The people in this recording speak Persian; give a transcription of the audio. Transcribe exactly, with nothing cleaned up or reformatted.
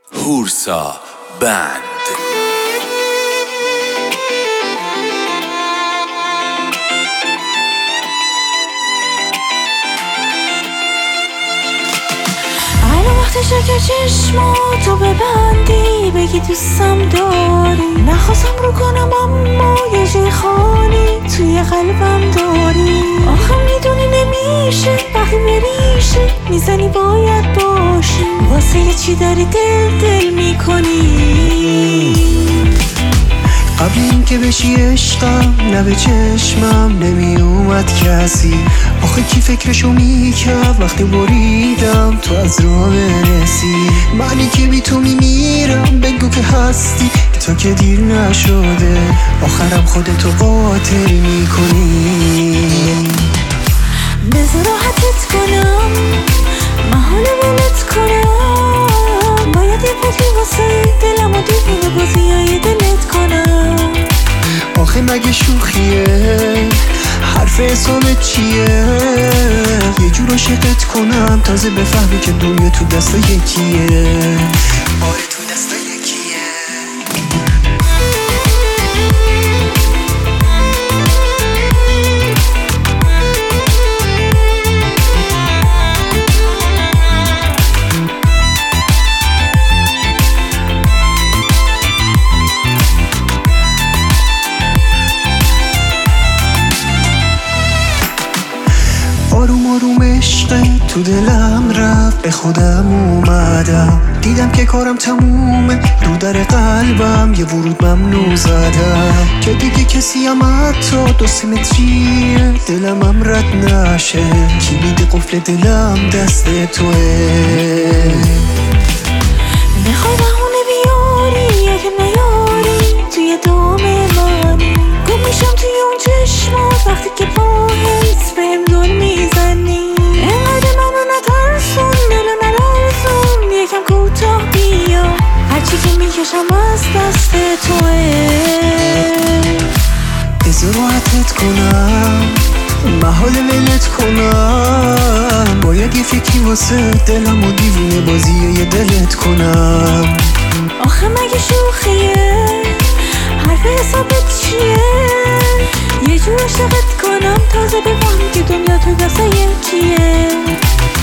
هورسا بند. وقتشه که چشماتو ببندی بگی دوستم داری. نخواستم رو کنم اما یه جای خالی توی قلبم داری. آخه میدونی نمیشه وقتی بریشی میزنی باید باشی. واسه یه چی داری دل دل میکنی. قبل این که بشی عشقم نه به چشمم نمی اومد کسی. آخه کی فکرشو میکرد وقتی بریدم تو از راه برسی. معنی که بی تو میمیرم بگو که هستی تا که دیر نشده. آخرم خودتو قاتل میکنی. بذار راحتت کنم محال ولت کنم. باید یه پتی واسه دلم و دیوونه بازیای دلت کنم. آخه مگه شوخیه حرف حسابت چیه؟ یه جور عاشقت کنم تازه بفهمی که دنیا تو دست یکیه. آره تو دست یکیه. آروم آروم عشق تو دلم رفت به خودم اومدم. دیدم که کارم تمومه رو در قلبم یه ورود ممنوع زدم. که دیگه کسی هم حتی دو سی متریه دلم هم رد نشه. کی میده قفل دلم دست توه. میخوای بهونه بیاری یا که نیاری توی دام منی. گم میشم توی اون چشمات وقتی که با حس بهم دل میزنی. اینقدر منو نترسون دلو نلرزون یکم کوتاه بیا. هرچی که میکشم از دست توه. بذار راحتت کنم محال ولت کنم. باید یه فکری واسه دلم و دیوونه بازی یه دلت کنم. آخه مگه شوخیه حرف حسابت چیه؟ یه جور عاشقت کنم تازه بفهمی که دنیا تو دست یکیه.